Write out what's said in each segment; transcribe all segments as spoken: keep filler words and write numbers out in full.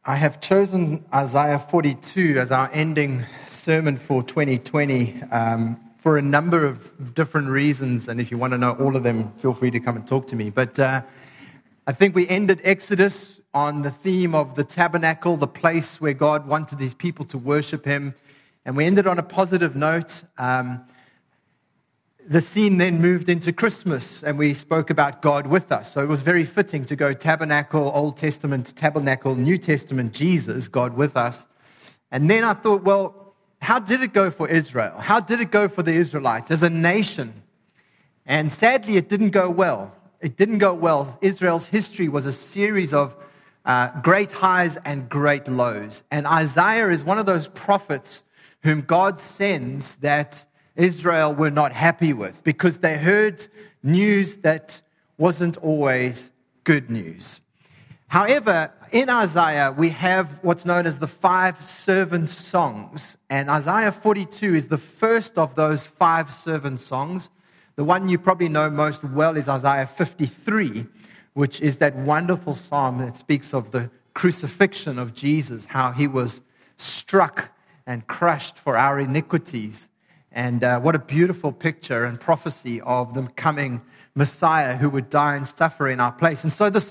I have chosen Isaiah forty-two as our ending sermon for twenty twenty um, for a number of different reasons, and if you want to know all of them, feel free to come and talk to me. But uh, I think we ended Exodus on the theme of the tabernacle, the place where God wanted his people to worship him, and we ended on a positive note. Um, The scene then moved into Christmas, and we spoke about God with us. So it was very fitting to go tabernacle, Old Testament, tabernacle, New Testament, Jesus, God with us. And then I thought, well, how did it go for Israel? How did it go for the Israelites as a nation? And sadly, it didn't go well. It didn't go well. Israel's history was a series of uh, great highs and great lows. And Isaiah is one of those prophets whom God sends that Israel were not happy with because they heard news that wasn't always good news. However, in Isaiah, we have what's known as the five servant songs, and Isaiah forty-two is the first of those five servant songs. The one you probably know most well is Isaiah fifty-three, which is that wonderful psalm that speaks of the crucifixion of Jesus, how he was struck and crushed for our iniquities. And uh, what a beautiful picture and prophecy of the coming Messiah who would die and suffer in our place. And so this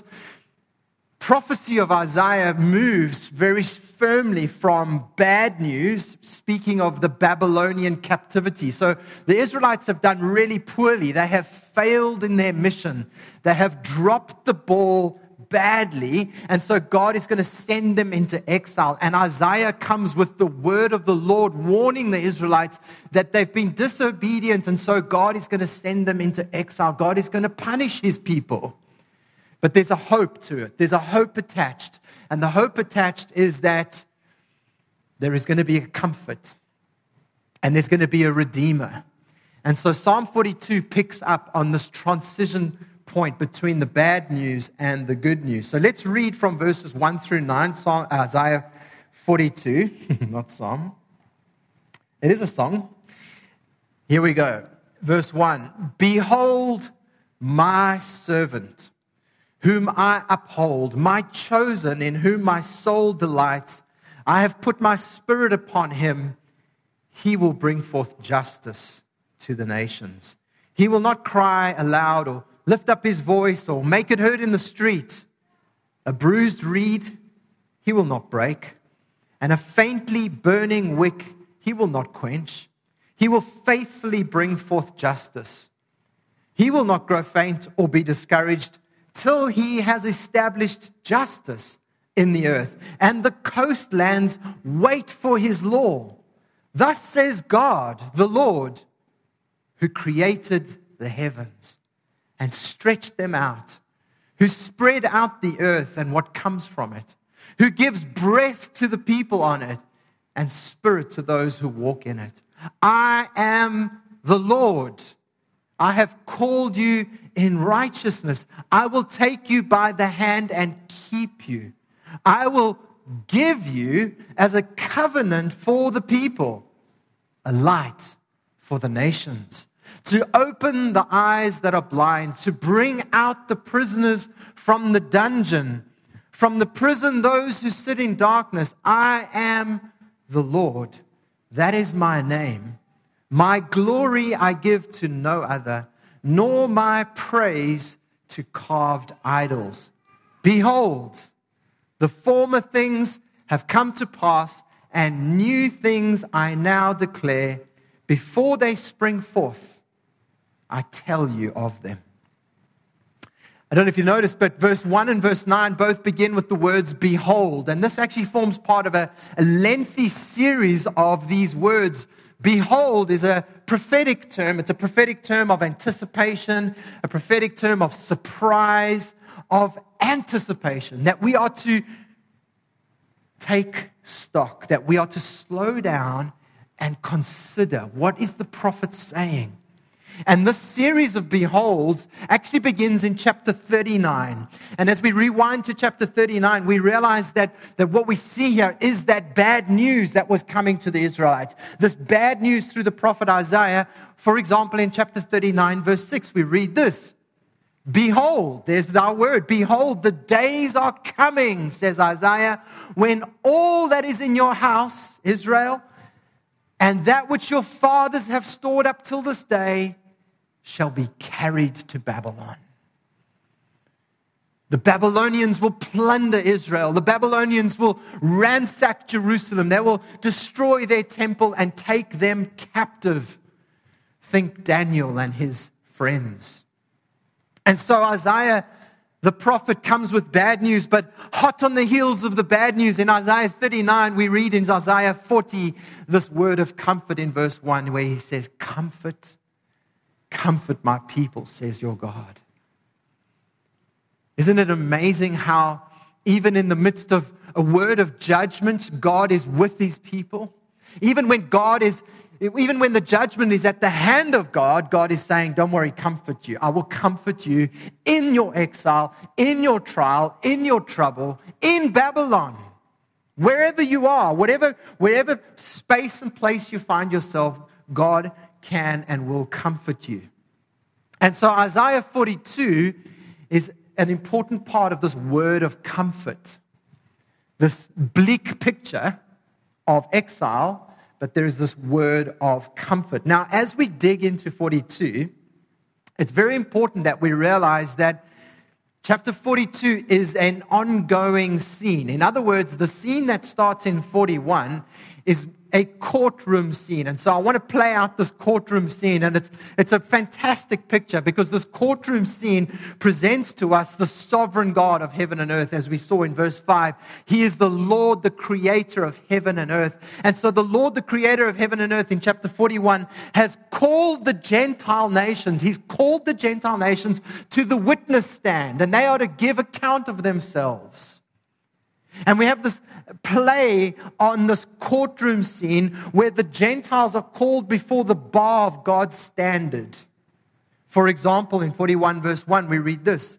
prophecy of Isaiah moves very firmly from bad news, speaking of the Babylonian captivity. So the Israelites have done really poorly. They have failed in their mission. They have dropped the ball badly, and so God is going to send them into exile. And Isaiah comes with the word of the Lord, warning the Israelites that they've been disobedient, and so God is going to send them into exile. God is going to punish his people. But there's a hope to it. There's a hope attached. And the hope attached is that there is going to be a comfort, and there's going to be a redeemer. And so Psalm forty-two picks up on this transition point between the bad news and the good news. So let's read from verses one through nine, Psalm, Isaiah forty-two, not Psalm. It is a song. Here we go. Verse one, "Behold my servant, whom I uphold, my chosen, in whom my soul delights. I have put my spirit upon him. He will bring forth justice to the nations. He will not cry aloud or lift up his voice or make it heard in the street. A bruised reed he will not break, and a faintly burning wick he will not quench. He will faithfully bring forth justice. He will not grow faint or be discouraged till he has established justice in the earth, and the coastlands wait for his law. Thus says God, the Lord, who created the heavens and stretched them out, who spread out the earth and what comes from it, who gives breath to the people on it and spirit to those who walk in it. I am the Lord. I have called you in righteousness. I will take you by the hand and keep you. I will give you as a covenant for the people, a light for the nations, to open the eyes that are blind, to bring out the prisoners from the dungeon, from the prison those who sit in darkness. I am the Lord. That is my name. My glory I give to no other, nor my praise to carved idols. Behold, the former things have come to pass, and new things I now declare. Before they spring forth, I tell you of them." I don't know if you noticed, but verse one and verse nine both begin with the words "behold." And this actually forms part of a, a lengthy series of these words. Behold is a prophetic term. It's a prophetic term of anticipation, a prophetic term of surprise, of anticipation, that we are to take stock, that we are to slow down and consider, what is the prophet saying? And this series of beholds actually begins in chapter thirty-nine. And as we rewind to chapter thirty-nine, we realize that, that what we see here is that bad news that was coming to the Israelites. This bad news through the prophet Isaiah. For example, in chapter thirty-nine, verse six, we read this. Behold, there's our word. Behold, the days are coming, says Isaiah, when all that is in your house, Israel, and that which your fathers have stored up till this day shall be carried to Babylon. The Babylonians will plunder Israel. The Babylonians will ransack Jerusalem. They will destroy their temple and take them captive. Think Daniel and his friends. And so Isaiah, the prophet, comes with bad news, but hot on the heels of the bad news, in Isaiah thirty-nine, we read in Isaiah forty this word of comfort in verse one, where he says, Comfort, comfort my people, says your God. Isn't it amazing how even in the midst of a word of judgment, God is with these people? Even when God is, even when the judgment is at the hand of God, God is saying, don't worry, comfort you. I will comfort you in your exile, in your trial, in your trouble, in Babylon. Wherever you are, whatever, wherever space and place you find yourself, God can and will comfort you. And so Isaiah forty-two is an important part of this word of comfort, this bleak picture of exile, but there is this word of comfort. Now, as we dig into forty-two, it's very important that we realize that chapter forty-two is an ongoing scene. In other words, the scene that starts in forty-one is a courtroom scene. And so I want to play out this courtroom scene. And it's, it's a fantastic picture because this courtroom scene presents to us the sovereign God of heaven and earth, as we saw in verse five. He is the Lord, the creator of heaven and earth. And so the Lord, the creator of heaven and earth, in chapter forty-one, has called the Gentile nations. He's called the Gentile nations to the witness stand. And they are to give account of themselves. And we have this play on this courtroom scene where the Gentiles are called before the bar of God's standard. For example, in forty-one verse one, we read this.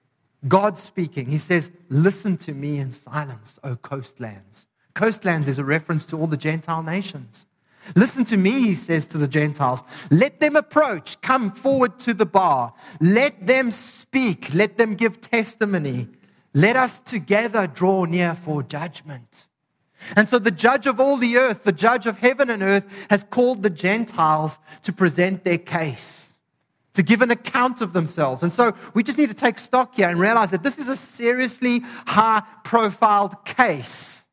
God speaking, he says, listen to me in silence, O coastlands. Coastlands is a reference to all the Gentile nations. Listen to me, he says to the Gentiles. Let them approach, come forward to the bar. Let them speak, let them give testimony. Let us together draw near for judgment. And so the judge of all the earth, the judge of heaven and earth, has called the Gentiles to present their case, to give an account of themselves. And so we just need to take stock here and realize that this is a seriously high-profiled case.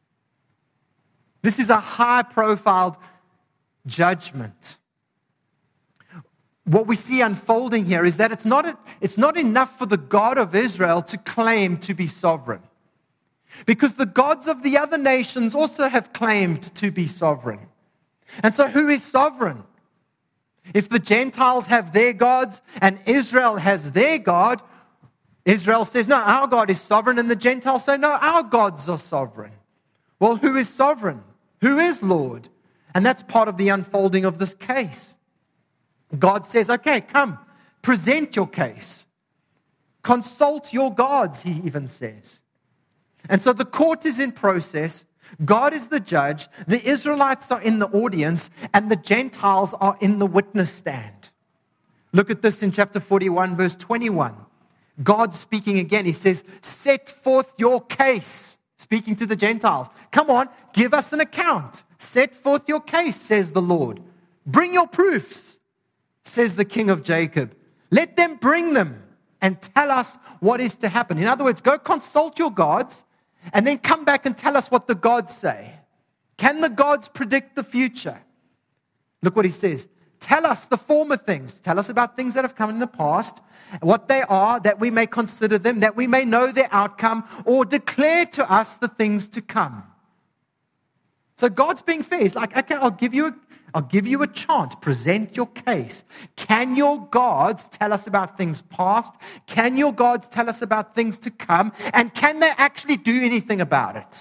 This is a high-profiled judgment. What we see unfolding here is that it's not, a, it's not enough for the God of Israel to claim to be sovereign. Because the gods of the other nations also have claimed to be sovereign. And so who is sovereign? If the Gentiles have their gods and Israel has their God, Israel says, no, our God is sovereign, and the Gentiles say, no, our gods are sovereign. Well, who is sovereign? Who is Lord? And that's part of the unfolding of this case. God says, okay, come, present your case. Consult your gods, he even says. And so the court is in process. God is the judge. The Israelites are in the audience, and the Gentiles are in the witness stand. Look at this in chapter forty-one, verse twenty-one. God speaking again, he says, set forth your case, speaking to the Gentiles. Come on, give us an account. Set forth your case, says the Lord. Bring your proofs, says the King of Jacob. Let them bring them and tell us what is to happen. In other words, go consult your gods and then come back and tell us what the gods say. Can the gods predict the future? Look what he says. Tell us the former things. Tell us about things that have come in the past, what they are, that we may consider them, that we may know their outcome, or declare to us the things to come. So God's being fair. He's like, okay, I'll give you a I'll give you a chance. Present your case. Can your gods tell us about things past? Can your gods tell us about things to come? And can they actually do anything about it?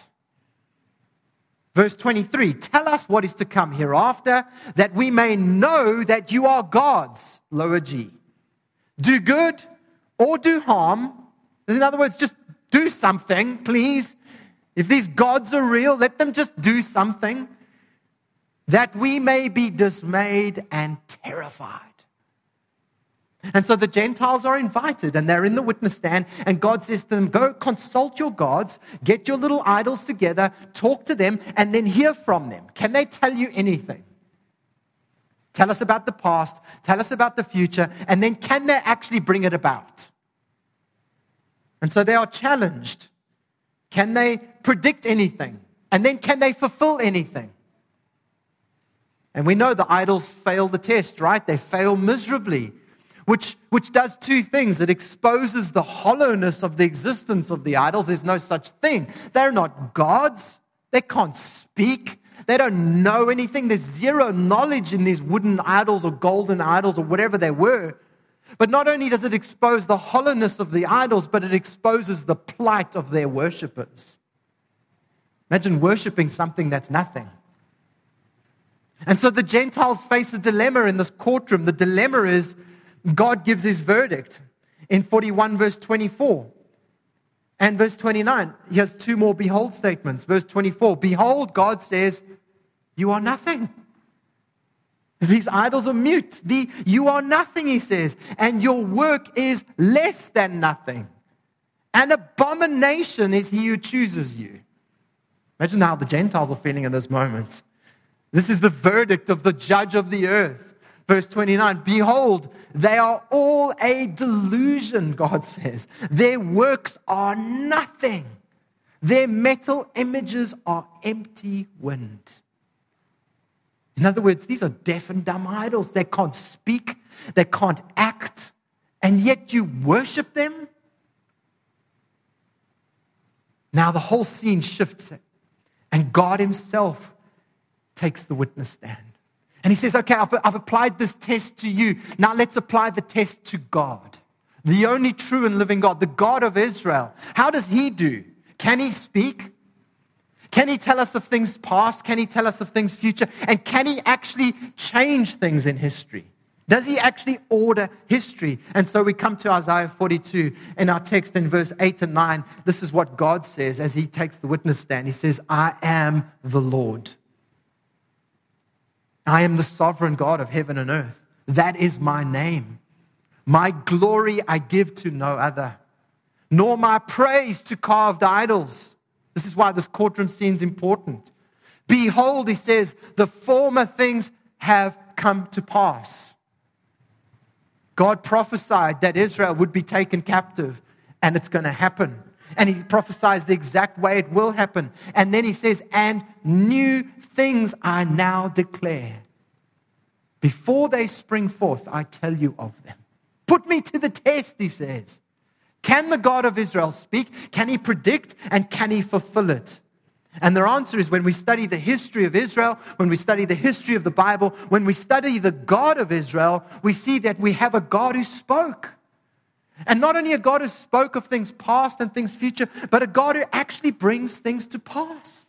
Verse twenty-three, tell us what is to come hereafter, that we may know that you are gods, lower G. Do good or do harm. In other words, just do something, please. If these gods are real, let them just do something, that we may be dismayed and terrified. And so the Gentiles are invited, and they're in the witness stand, and God says to them, go consult your gods, get your little idols together, talk to them, and then hear from them. Can they tell you anything? Tell us about the past, tell us about the future, and then can they actually bring it about? And so they are challenged. Can they predict anything? And then can they fulfill anything? And we know the idols fail the test, right? They fail miserably. Which, which does two things. It exposes the hollowness of the existence of the idols. There's no such thing. They're not gods. They can't speak. They don't know anything. There's zero knowledge in these wooden idols or golden idols or whatever they were. But not only does it expose the hollowness of the idols, but it exposes the plight of their worshippers. Imagine worshiping something that's nothing. And so the Gentiles face a dilemma in this courtroom. The dilemma is, God gives his verdict in forty-one verse twenty-four and verse twenty-nine. He has two more behold statements. Verse twenty-four, behold, God says, you are nothing. These idols are mute. The, you are nothing, he says, and your work is less than nothing. An abomination is he who chooses you. Imagine how the Gentiles are feeling in this moment. This is the verdict of the judge of the earth. Verse twenty-nine, behold, they are all a delusion, God says. Their works are nothing. Their metal images are empty wind. In other words, these are deaf and dumb idols. They can't speak, they can't act, and yet you worship them? Now the whole scene shifts, and God himself takes the witness stand. And he says, okay, I've, I've applied this test to you. Now let's apply the test to God, the only true and living God, the God of Israel. How does he do? Can he speak? Can he tell us of things past? Can he tell us of things future? And can he actually change things in history? Does he actually order history? And so we come to Isaiah forty-two in our text in verse eight and nine. This is what God says as he takes the witness stand. He says, I am the Lord. I am the sovereign God of heaven and earth. That is my name. My glory I give to no other, nor my praise to carved idols. This is why this courtroom scene is important. Behold, he says, the former things have come to pass. God prophesied that Israel would be taken captive, and it's going to happen. And he prophesies the exact way it will happen. And then he says, and new things I now declare. Before they spring forth, I tell you of them. Put me to the test, he says. Can the God of Israel speak? Can he predict? And can he fulfill it? And their answer is, when we study the history of Israel, when we study the history of the Bible, when we study the God of Israel, we see that we have a God who spoke. And not only a God who spoke of things past and things future, but a God who actually brings things to pass.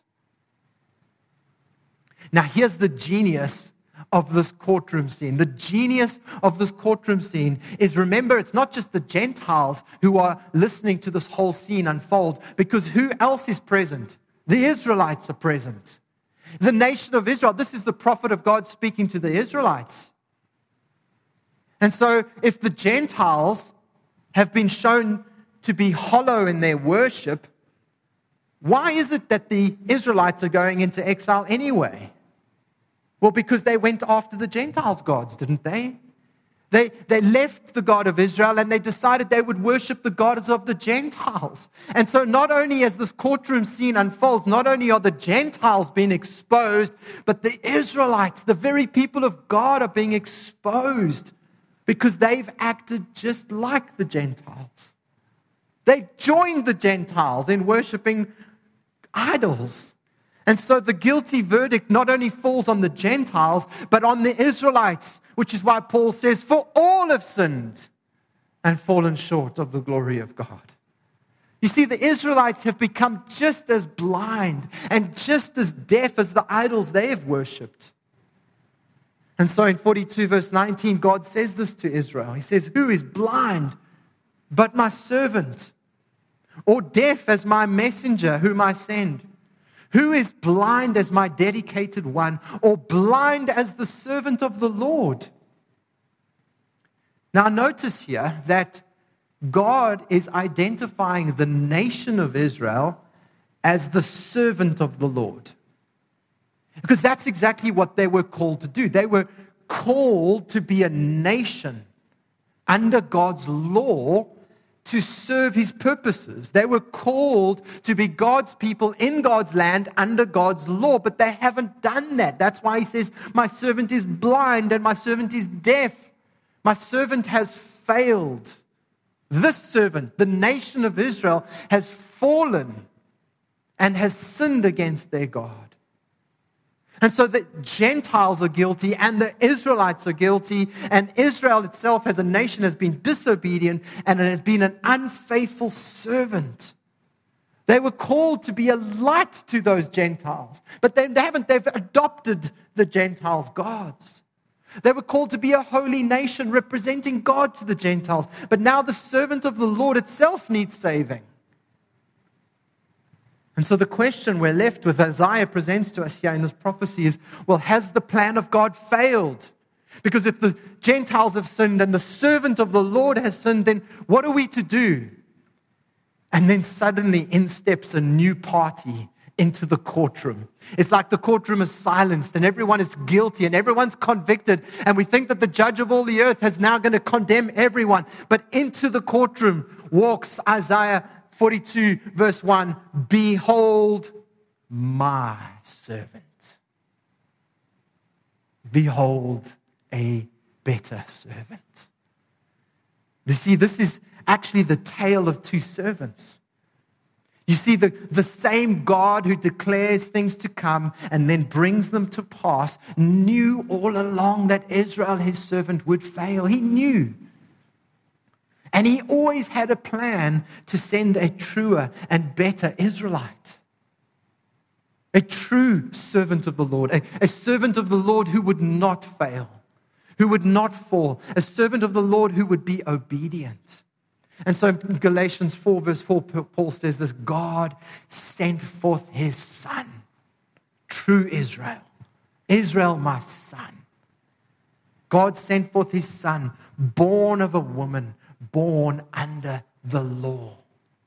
Now, here's the genius of this courtroom scene. The genius of this courtroom scene is, remember, it's not just the Gentiles who are listening to this whole scene unfold, because who else is present? The Israelites are present. The nation of Israel. This is the prophet of God speaking to the Israelites. And so, if the Gentiles have been shown to be hollow in their worship, why is it that the Israelites are going into exile anyway? Well, because they went after the Gentiles' gods, didn't they? They, they left the God of Israel and they decided they would worship the gods of the Gentiles. And so not only as this courtroom scene unfolds, not only are the Gentiles being exposed, but the Israelites, the very people of God, are being exposed because they've acted just like the Gentiles. They joined the Gentiles in worshiping idols. And so the guilty verdict not only falls on the Gentiles, but on the Israelites, which is why Paul says, for all have sinned and fallen short of the glory of God. You see, the Israelites have become just as blind and just as deaf as the idols they have worshipped. And so in forty-two verse nineteen, God says this to Israel. He says, who is blind but my servant, or deaf as my messenger whom I send? Who is blind as my dedicated one, or blind as the servant of the Lord? Now notice here that God is identifying the nation of Israel as the servant of the Lord. Because that's exactly what they were called to do. They were called to be a nation under God's law to serve His purposes. They were called to be God's people in God's land under God's law, but they haven't done that. That's why He says, my servant is blind and my servant is deaf. My servant has failed. This servant, the nation of Israel, has fallen and has sinned against their God. And so the Gentiles are guilty and the Israelites are guilty, and Israel itself as a nation has been disobedient and it has been an unfaithful servant. They were called to be a light to those Gentiles, but they haven't. They've adopted the Gentiles' gods. They were called to be a holy nation representing God to the Gentiles, but now the servant of the Lord itself needs saving. And so the question we're left with, Isaiah presents to us here in this prophecy, is, well, has the plan of God failed? Because if the Gentiles have sinned and the servant of the Lord has sinned, then what are we to do? And then suddenly in steps a new party into the courtroom. It's like the courtroom is silenced and everyone is guilty and everyone's convicted, and we think that the judge of all the earth is now going to condemn everyone. But into the courtroom walks Isaiah forty-two, verse one, behold my servant. Behold a better servant. You see, this is actually the tale of two servants. You see, the, the same God who declares things to come and then brings them to pass knew all along that Israel, his servant, would fail. He knew. And He always had a plan to send a truer and better Israelite. A true servant of the Lord. A, a servant of the Lord who would not fail. Who would not fall. A servant of the Lord who would be obedient. And so in Galatians four, verse four, Paul says this: God sent forth His Son. True Israel. Israel, my son. God sent forth His Son, born of a woman, born under the law.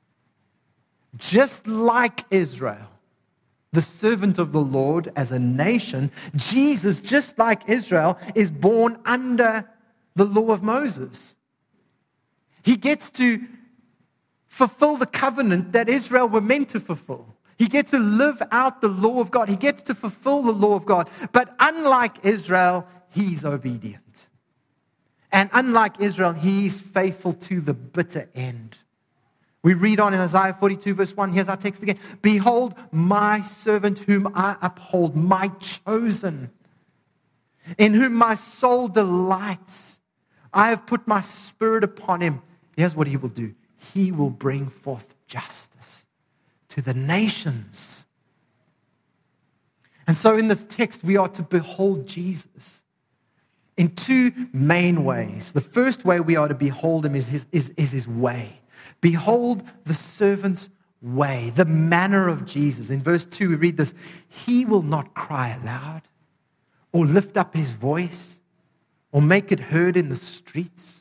Just like Israel, the servant of the Lord as a nation, Jesus, just like Israel, is born under the law of Moses. He gets to fulfill the covenant that Israel were meant to fulfill. He gets to live out the law of God. He gets to fulfill the law of God. But unlike Israel, He's obedient. And unlike Israel, He's faithful to the bitter end. We read on in Isaiah forty-two, verse one. Here's our text again. Behold, my servant whom I uphold, my chosen, in whom my soul delights. I have put my spirit upon him. Here's what He will do. He will bring forth justice to the nations. And so in this text, we are to behold Jesus in two main ways. The first way we are to behold Him is his, is, is his way. Behold the servant's way, the manner of Jesus. In verse two, we read this: He will not cry aloud or lift up His voice or make it heard in the streets.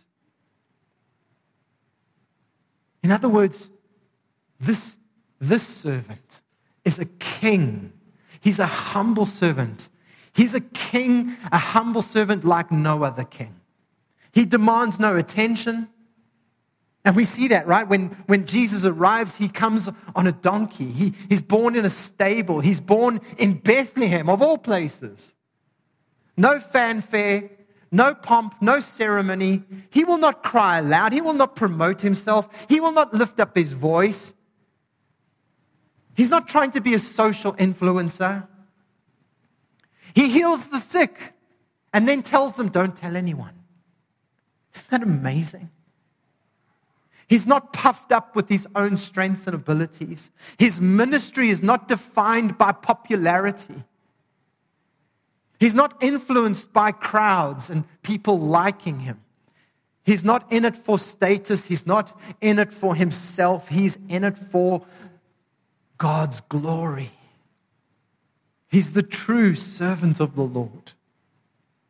In other words, this, this servant is a king. He's a humble servant. He's a king, a humble servant like no other king. He demands no attention. And we see that, right? When, when Jesus arrives, He comes on a donkey. He, he's born in a stable. He's born in Bethlehem, of all places. No fanfare, no pomp, no ceremony. He will not cry aloud. He will not promote Himself. He will not lift up His voice. He's not trying to be a social influencer. He heals the sick and then tells them, don't tell anyone. Isn't that amazing? He's not puffed up with His own strengths and abilities. His ministry is not defined by popularity. He's not influenced by crowds and people liking Him. He's not in it for status. He's not in it for Himself. He's in it for God's glory. He's the true servant of the Lord.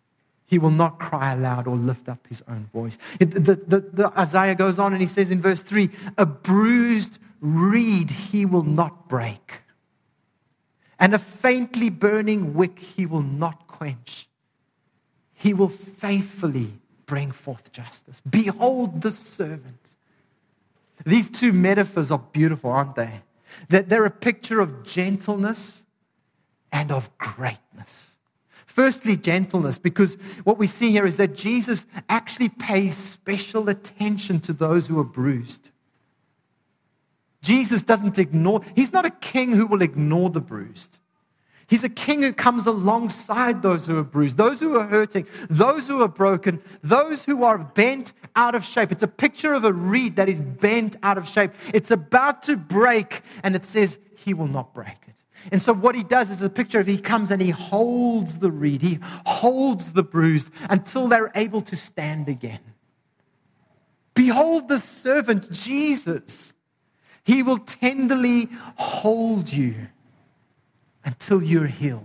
He will not cry aloud or lift up his own voice. It, the, the, the Isaiah goes on and he says in verse three, a bruised reed he will not break, and a faintly burning wick he will not quench. He will faithfully bring forth justice. Behold the servant. These two metaphors are beautiful, aren't they? That they're a picture of gentleness and of greatness. Firstly, gentleness, because what we see here is that Jesus actually pays special attention to those who are bruised. Jesus doesn't ignore, he's not a king who will ignore the bruised. He's a king who comes alongside those who are bruised, those who are hurting, those who are broken, those who are bent out of shape. It's a picture of a reed that is bent out of shape. It's about to break, and it says he will not break it. And so what he does is a picture of he comes and he holds the reed, he holds the bruised until they're able to stand again. Behold the servant, Jesus. He will tenderly hold you until you're healed.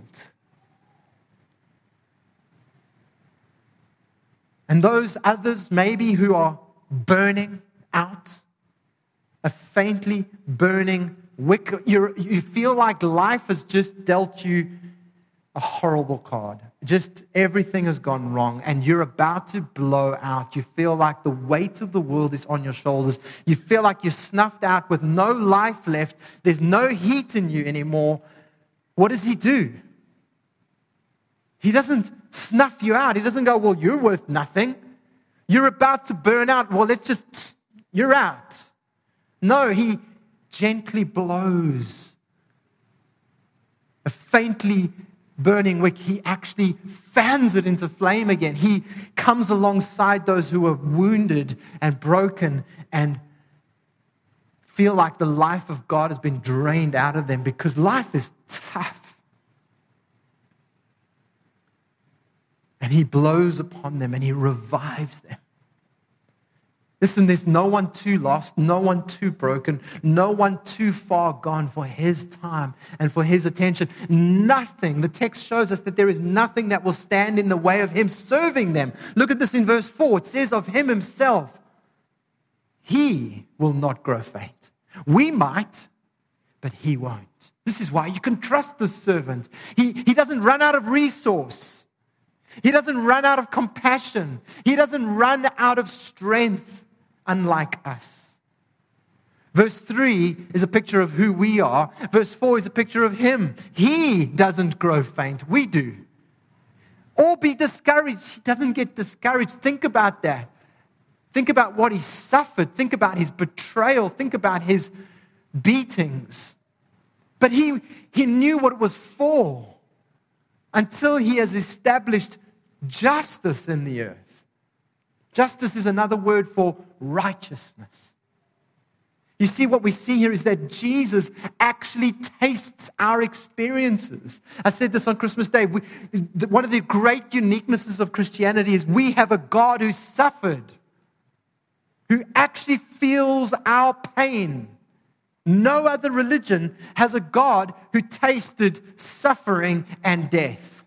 And those others maybe who are burning out, a faintly burning wick, you're, you feel like life has just dealt you a horrible card. Just everything has gone wrong and you're about to blow out. You feel like the weight of the world is on your shoulders. You feel like you're snuffed out with no life left. There's no heat in you anymore. What does he do? He doesn't snuff you out. He doesn't go, well, you're worth nothing. You're about to burn out. Well, let's just, you're out. No, he gently blows a faintly burning wick. He actually fans it into flame again. He comes alongside those who are wounded and broken and feel like the life of God has been drained out of them because life is tough. And he blows upon them and he revives them. Listen, there's no one too lost, no one too broken, no one too far gone for his time and for his attention. Nothing. The text shows us that there is nothing that will stand in the way of him serving them. Look at this in verse four. It says of him himself, he will not grow faint. We might, but he won't. This is why you can trust the servant. He, he doesn't run out of resource. He doesn't run out of compassion. He doesn't run out of strength, unlike us. Verse three is a picture of who we are. Verse four is a picture of him. He doesn't grow faint. We do. Or be discouraged. He doesn't get discouraged. Think about that. Think about what he suffered. Think about his betrayal. Think about his beatings. But he, he knew what it was for until he has established justice in the earth. Justice is another word for righteousness. You see, what we see here is that Jesus actually tastes our experiences. I said this on Christmas Day. We, one of the great uniquenesses of Christianity is we have a God who suffered, who actually feels our pain. No other religion has a God who tasted suffering and death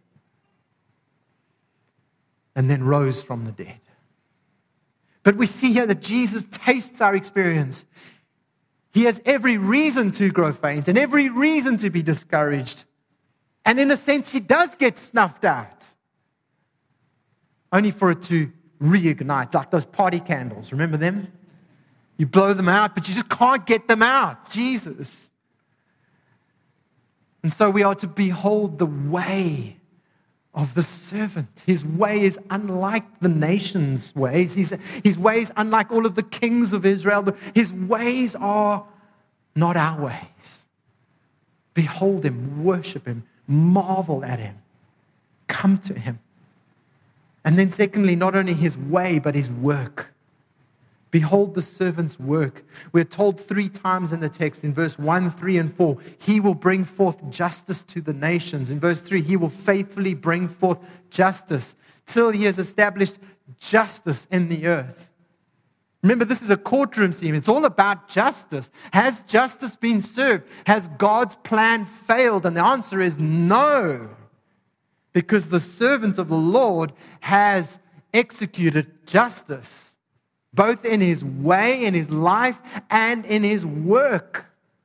and then rose from the dead. But we see here that Jesus tastes our experience. He has every reason to grow faint and every reason to be discouraged. And in a sense, he does get snuffed out, only for it to reignite, like those party candles. Remember them? You blow them out, but you just can't get them out. Jesus. And so we are to behold the way of the servant. His way is unlike the nation's ways. His, his ways unlike all of the kings of Israel. His ways are not our ways. Behold him, worship him, marvel at him, come to him. And then secondly, not only his way, but his work. Behold the servant's work. We're told three times in the text, in verse one, three, and four, he will bring forth justice to the nations. In verse three, he will faithfully bring forth justice till he has established justice in the earth. Remember, this is a courtroom scene. It's all about justice. Has justice been served? Has God's plan failed? And the answer is no. because the servant of the Lord has executed justice, both in his way, in his life, and in his work.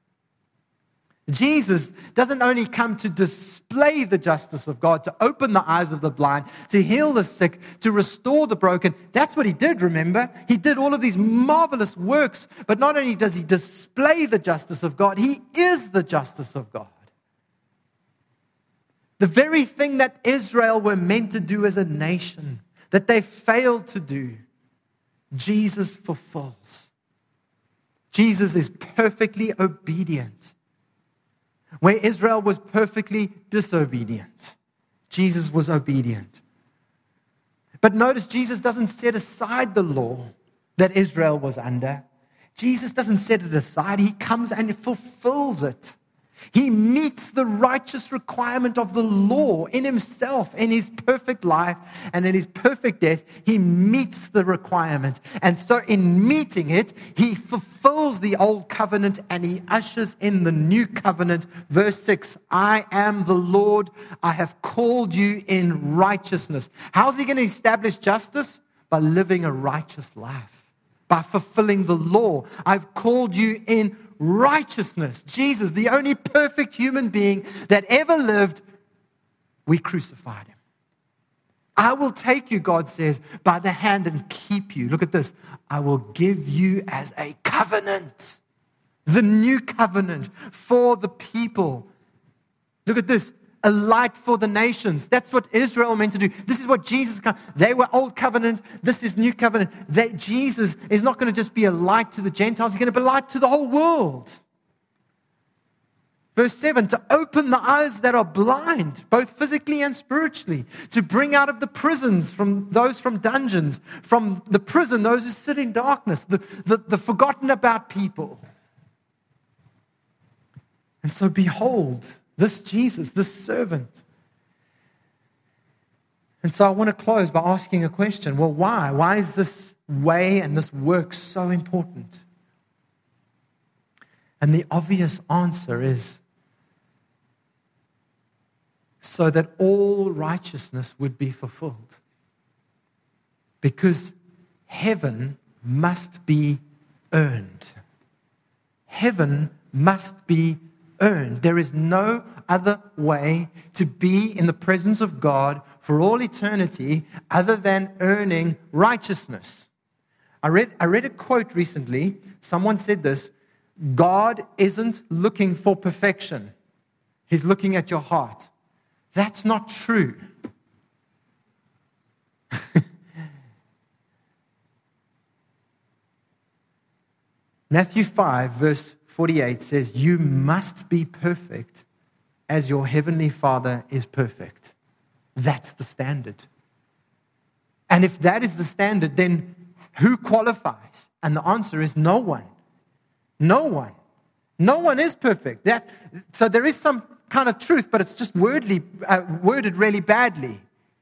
Jesus doesn't only come to display the justice of God, to open the eyes of the blind, to heal the sick, to restore the broken. That's what he did, remember? He did all of these marvelous works, but not only does he display the justice of God, he is the justice of God. The very thing that Israel were meant to do as a nation, that they failed to do, Jesus fulfills. Jesus is perfectly obedient. Where Israel was perfectly disobedient, Jesus was obedient. But notice, Jesus doesn't set aside the law that Israel was under. Jesus doesn't set it aside. He comes and fulfills it. He meets the righteous requirement of the law in himself, in his perfect life and in his perfect death. He meets the requirement. And so in meeting it, he fulfills the old covenant and he ushers in the new covenant. Verse six, I am the Lord, I have called you in righteousness. How's he going to establish justice? By living a righteous life, by fulfilling the law. I've called you in righteousness. Jesus, the only perfect human being that ever lived, we crucified him. I will take you, God says, by the hand and keep you. Look at this. I will give you as a covenant. The new covenant for the people. Look at this. A light for the nations. That's what Israel meant to do. This is what Jesus, they were old covenant. This is new covenant. That Jesus is not going to just be a light to the Gentiles. He's going to be a light to the whole world. Verse seven, to open the eyes that are blind, both physically and spiritually, to bring out of the prisons, from those from dungeons, from the prison, those who sit in darkness, the, the, the forgotten about people. And so behold, this Jesus, this servant. And so I want to close by asking a question. Well, why? Why is this way and this work so important? And the obvious answer is so that all righteousness would be fulfilled. Because heaven must be earned. Heaven must be earned. There is no other way to be in the presence of God for all eternity other than earning righteousness. I read, I read a quote recently. Someone said this, God isn't looking for perfection. He's looking at your heart. That's not true. Matthew five, verse forty-eight says, you must be perfect as your heavenly Father is perfect. That's the standard. And if that is the standard, then who qualifies? And the answer is no one. No one. No one is perfect. That, so there is some kind of truth, but it's just wordly, uh, worded really badly.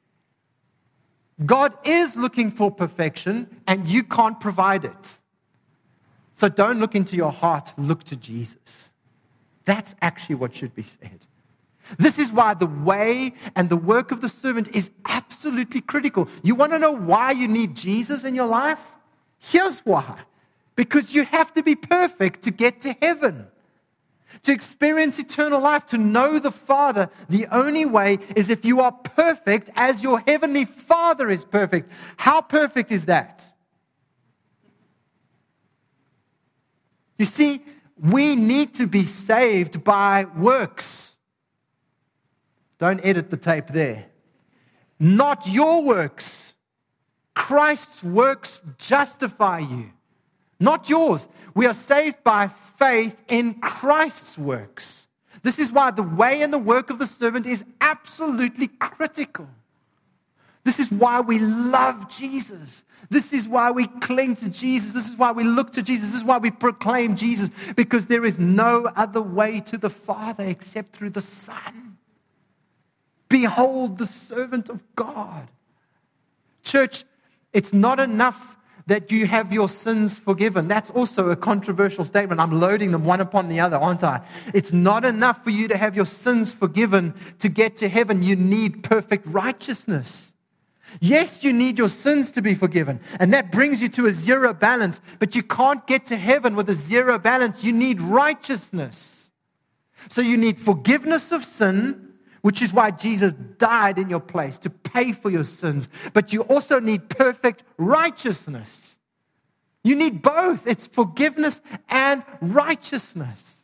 God is looking for perfection, and you can't provide it. So don't look into your heart, look to Jesus. That's actually what should be said. This is why the way and the work of the servant is absolutely critical. You want to know why you need Jesus in your life? Here's why. Because you have to be perfect to get to heaven. To experience eternal life, to know the Father, the only way is if you are perfect as your heavenly Father is perfect. How perfect is that? You see, we need to be saved by works. Don't edit the tape there. Not your works. Christ's works justify you. Not yours. We are saved by faith in Christ's works. This is why the way and the work of the servant is absolutely critical. This is why we love Jesus. This is why we cling to Jesus. This is why we look to Jesus. This is why we proclaim Jesus. Because there is no other way to the Father except through the Son. Behold the servant of God. Church, it's not enough that you have your sins forgiven. That's also a controversial statement. I'm loading them one upon the other, aren't I? It's not enough for you to have your sins forgiven to get to heaven. You need perfect righteousness. Yes, you need your sins to be forgiven, and that brings you to a zero balance, but you can't get to heaven with a zero balance. You need righteousness. So you need forgiveness of sin, which is why Jesus died in your place, to pay for your sins. But you also need perfect righteousness. You need both. It's forgiveness and righteousness.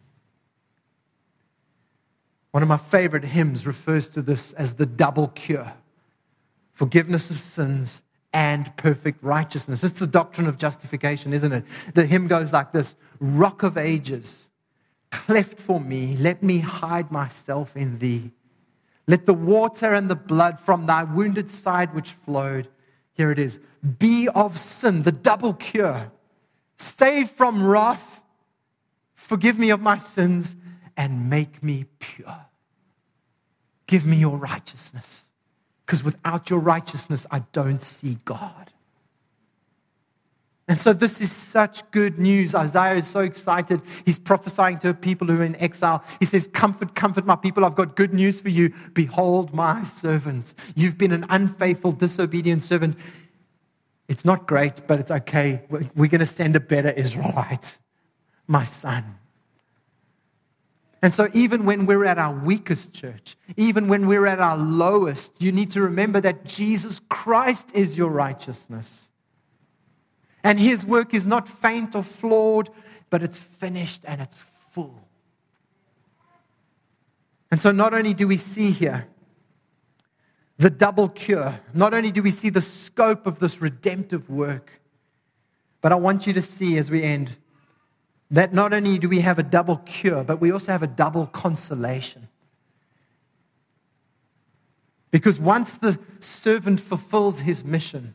One of my favorite hymns refers to this as the double cure. Forgiveness of sins and perfect righteousness. It's the doctrine of justification, isn't it? The hymn goes like this: Rock of ages, cleft for me, let me hide myself in thee. Let the water and the blood from thy wounded side which flowed, here it is, be of sin, the double cure. Save from wrath, forgive me of my sins, and make me pure. Give me your righteousness, because without your righteousness, I don't see God. And so this is such good news. Isaiah is so excited. He's prophesying to people who are in exile. He says, comfort, comfort my people. I've got good news for you. Behold my servant. You've been an unfaithful, disobedient servant. It's not great, but it's okay. We're going to send a better Israelite, my son. And so even when we're at our weakest, church, even when we're at our lowest, you need to remember that Jesus Christ is your righteousness. And his work is not faint or flawed, but it's finished and it's full. And so not only do we see here the double cure, not only do we see the scope of this redemptive work, but I want you to see as we end that not only do we have a double cure, but we also have a double consolation. Because once the servant fulfills his mission,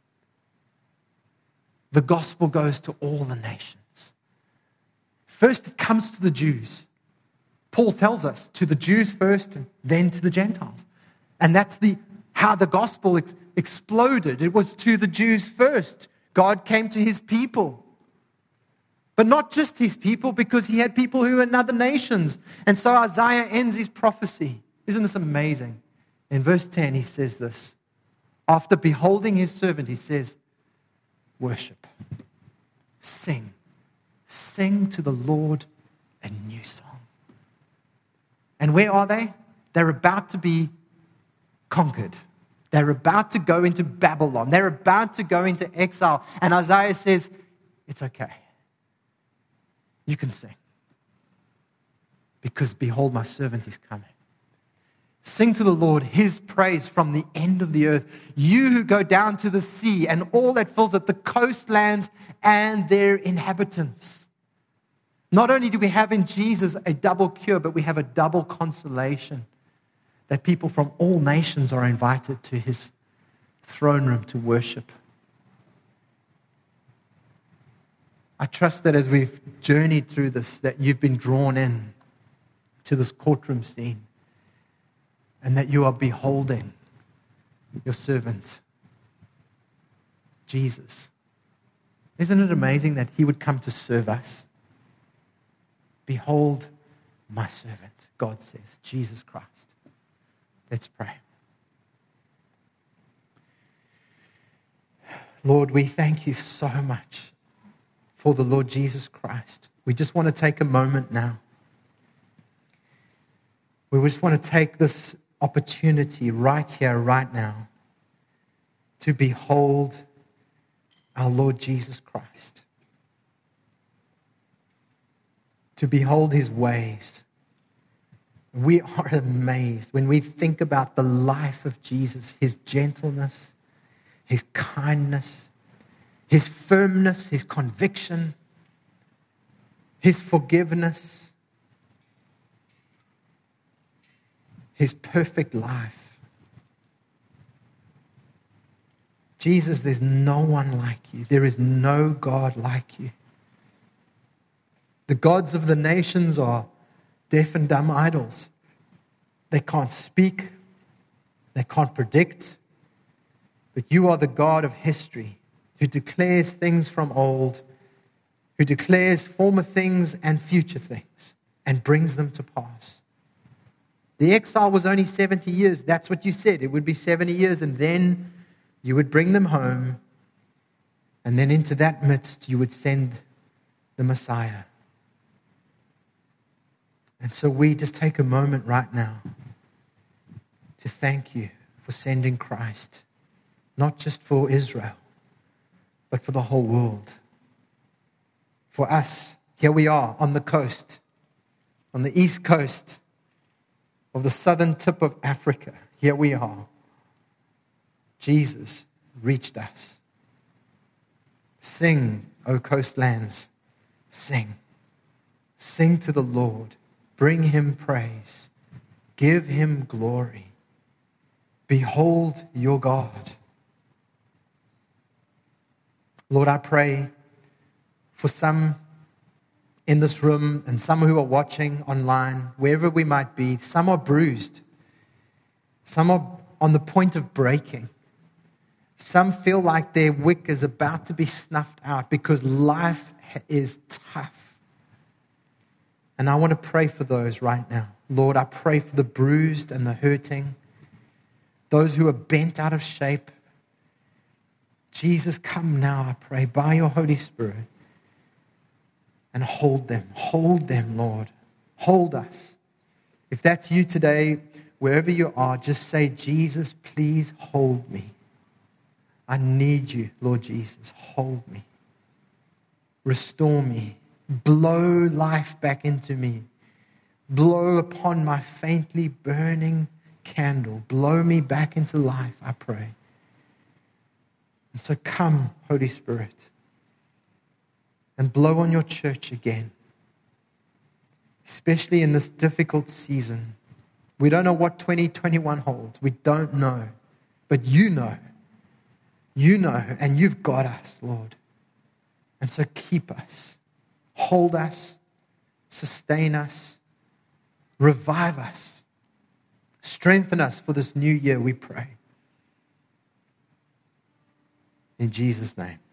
the gospel goes to all the nations. First, it comes to the Jews. Paul tells us, to the Jews first, and then to the Gentiles. And that's the how the gospel ex- exploded. It was to the Jews first. God came to his people. But not just his people, because he had people who were in other nations. And so Isaiah ends his prophecy. Isn't this amazing? In verse ten, he says this. After beholding his servant, he says, worship. Sing. Sing to the Lord a new song. And where are they? They're about to be conquered. They're about to go into Babylon. They're about to go into exile. And Isaiah says, it's okay. You can sing. Because behold, my servant is coming. Sing to the Lord his praise from the end of the earth. You who go down to the sea and all that fills it, the coastlands and their inhabitants. Not only do we have in Jesus a double cure, but we have a double consolation. That people from all nations are invited to his throne room to worship. I trust that as we've journeyed through this, that you've been drawn in to this courtroom scene. And that you are beholding your servant, Jesus. Isn't it amazing that he would come to serve us? Behold my servant, God says, Jesus Christ. Let's pray. Lord, we thank you so much for the Lord Jesus Christ. We just want to take a moment now. We just want to take this opportunity right here, right now, to behold our Lord Jesus Christ. To behold his ways. We are amazed when we think about the life of Jesus, his gentleness, his kindness, his firmness, his conviction, his forgiveness, his perfect life. Jesus, there's no one like you. There is no God like you. The gods of the nations are deaf and dumb idols. They can't speak. They can't predict. But you are the God of history who declares things from old, who declares former things and future things, and brings them to pass. The exile was only seventy years. That's what you said. It would be seventy years, and then you would bring them home, and then into that midst you would send the Messiah. And so we just take a moment right now to thank you for sending Christ, not just for Israel, but for the whole world. For us, here we are on the coast, on the east coast of the southern tip of Africa. Here we are. Jesus reached us. Sing, O coastlands, sing. Sing to the Lord. Bring him praise. Give him glory. Behold your God. Lord, I pray for some in this room and some who are watching online, wherever we might be. Some are bruised. Some are on the point of breaking. Some feel like their wick is about to be snuffed out because life is tough. And I want to pray for those right now. Lord, I pray for the bruised and the hurting, those who are bent out of shape. Jesus, come now, I pray, by your Holy Spirit, and hold them. Hold them, Lord. Hold us. If that's you today, wherever you are, just say, Jesus, please hold me. I need you, Lord Jesus. Hold me. Restore me. Blow life back into me. Blow upon my faintly burning candle. Blow me back into life, I pray. And so come, Holy Spirit, and blow on your church again, especially in this difficult season. We don't know what twenty twenty-one holds. We don't know. But you know. You know, and you've got us, Lord. And so keep us. Hold us. Sustain us. Revive us. Strengthen us for this new year, we pray. In Jesus' name.